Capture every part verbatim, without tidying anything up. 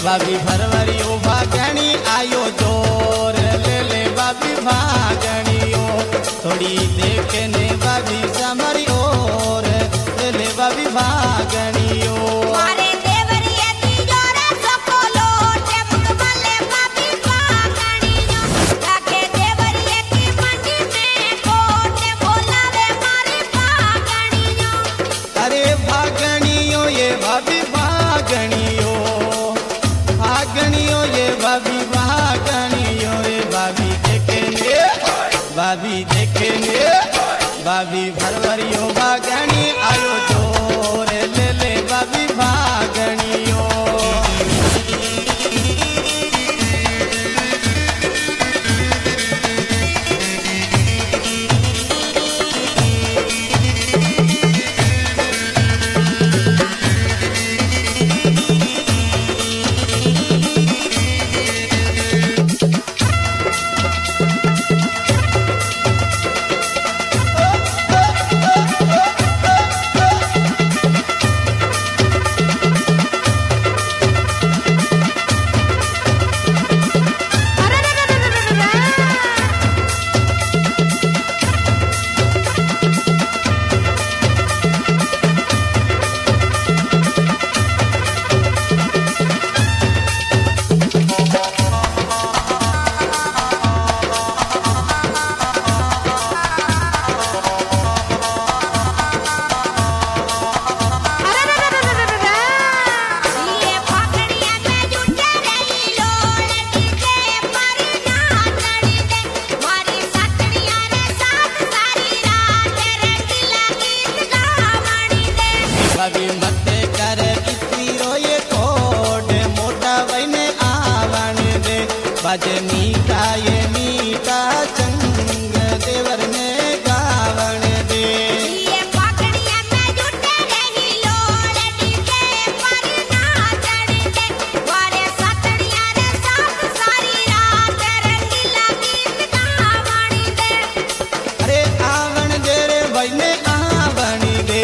भाभी फरवरी ओ भागणी आयो जोर ले ले भाभी भागणियो थोड़ी देखने भाभी समरी ओर ले ले भाभी भागणियो मारे देवरिया तिजोरा सकोलो टेपक भले भाभी भागणियो लागे देवरिया की मंडी में कोटे बोलावे मारी भागणियो अरे भागणियो ये भाभी भागणियो भागणियो ये भाभी भागणियो ये भाभी देखने भाभी देखने भाभी फरवरियो भागणी आयो जोर ले ले भाभी भागणियो भाभी मते कर कितनी रोए कोड मोटा बने आवन दे बाजे मीठा ये मीठा चंग देवर में गावन दे ये पाकड़िया में जुटे रही लोड़ डीजे पर नाचण दे वारे सतड़िया रे साथ सारी रात रंगीला गीत गावण दे अरे आवन दे रे बने आवन दे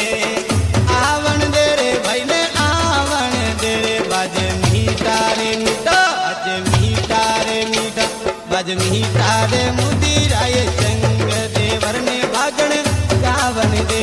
बज मीठा रे मुदीराए चंग देवर ने भागण गावन दे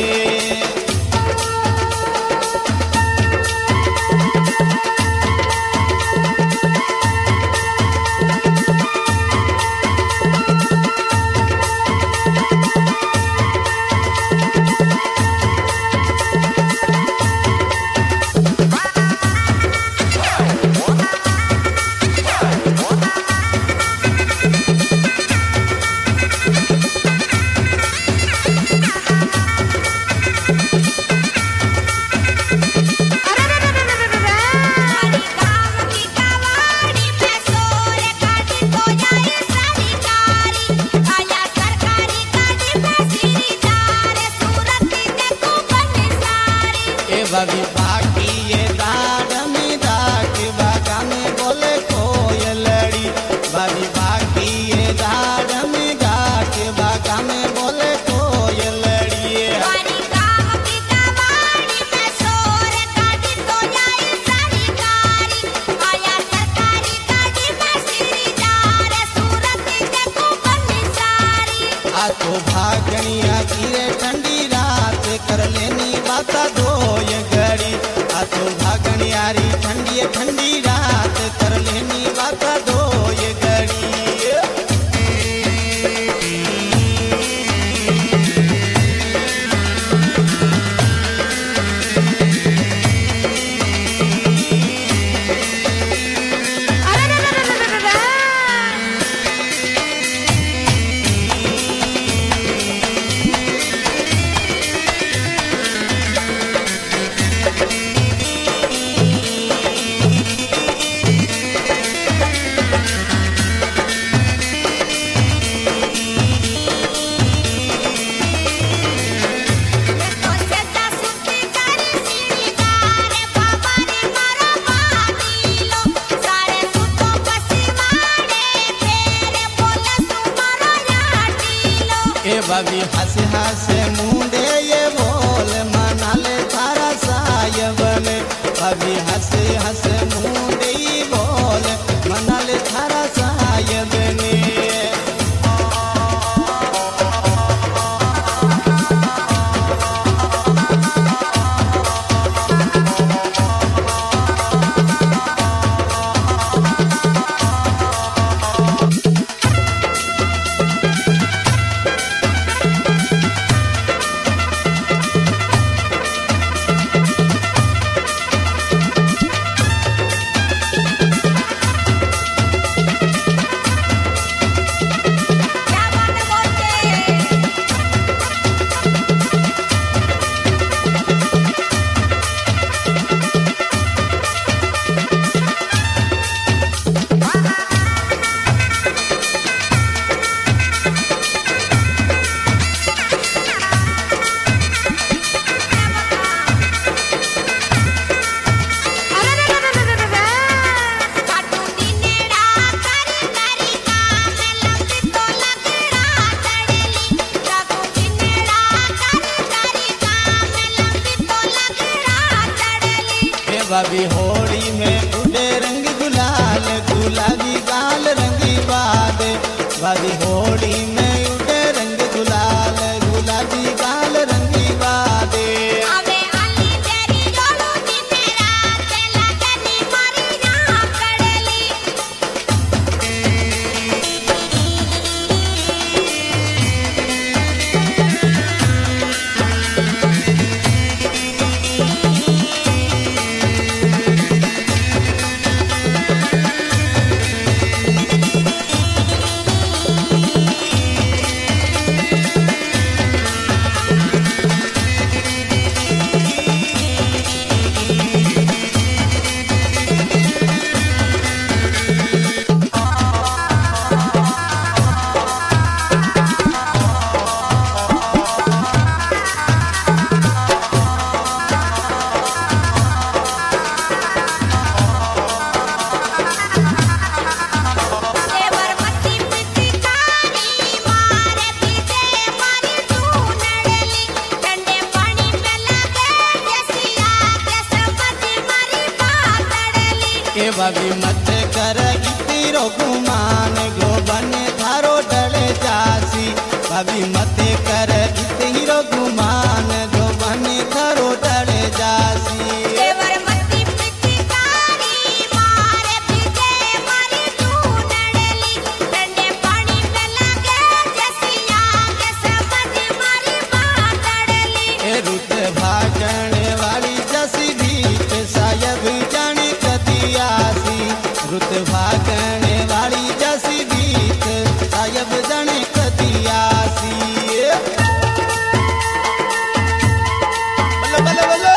भाभी बाकी ये दाड़ में डाक बागा में बोले कोयलड़ी भाभी बाकी ये दाड़ में डाक बागा में बोले कोयलड़ी वारी गांव की कवाड़ी में सोर काटी तो जाए सरकारी आया सरकारी गाड़ी में सीरीदार सूरत देखो बनिसारी आ तो भागणिया की रे ठंडी रात कर लेनी बाता दो ये घड़ी आ तो भागणियारी ठंडी ठंडी रात कर लेनी बाता दो ये घड़ी भाभी हंस हंस मुंडे ये बोल मना ले थारा सायबन भाभी हंस हंस मुंडे भाभी होली में उड़े रंग गुलाल गुलाबी गाल रंगी बादे भाभी होली में उड़े रंग गुलाल गुलाबी गाल रंगी बादे अबे आली तेरी डोलू दी मेरा तेला कनी मारी ना कड़ली देवर मत्ती पिती कारी मारे पीछे मारी ढूंढली ठंडे पानी में लगे जैसी आग समझ मारी पातड़ली के भाभी मत कर तेरो गुमान गोबन थारो डले जासी भाभी मत कर तेरो गुमान गोबन थारो डले जासी देवर मत्ती पिती कारी मारे पीछे मारी ढूंढली ठंडे पानी में लगे जैसी आग समझ मारी पातड़ली ए रुत भागण वाली जसी भीत सायब जाने कदी आसी रुत भागण वाली जसी भीत सायब जाने कदी आसी बल्ले बल्ले बल्ले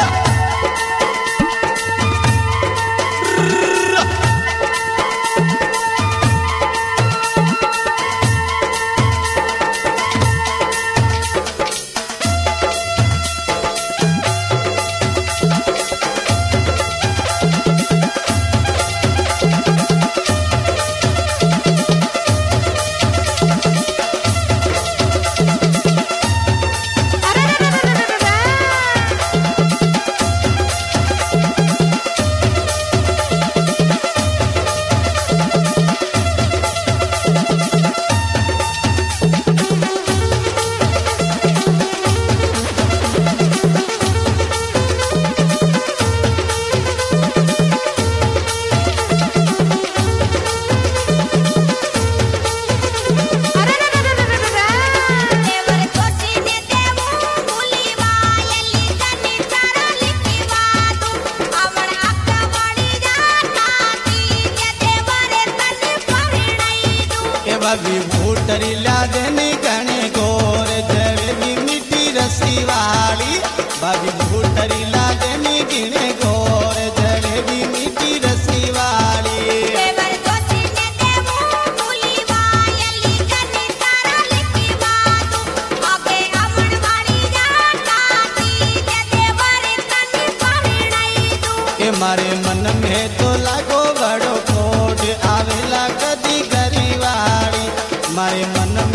देवर कोसी ने देवू भूली वायली कनी तारा लिखी वादू अमर अक्का वाली जाता ती के देवरे तने परिणई दू के भाभी भूटरी ला देने गणे गोर जलेबी मीठी रसी वाली भाभी भूटरी ला देने गिणे गोर जलेबी मीठी रसी वाली देवर कोसी ने देवू भूली वायली कनी तारा लिखी वादू अबे अमर वाली जाता ती के देवरे तने परिणई दू के मारे मन में तो लागो बड़ो कोड आवेला कदी गरीवाड़ी मारे मन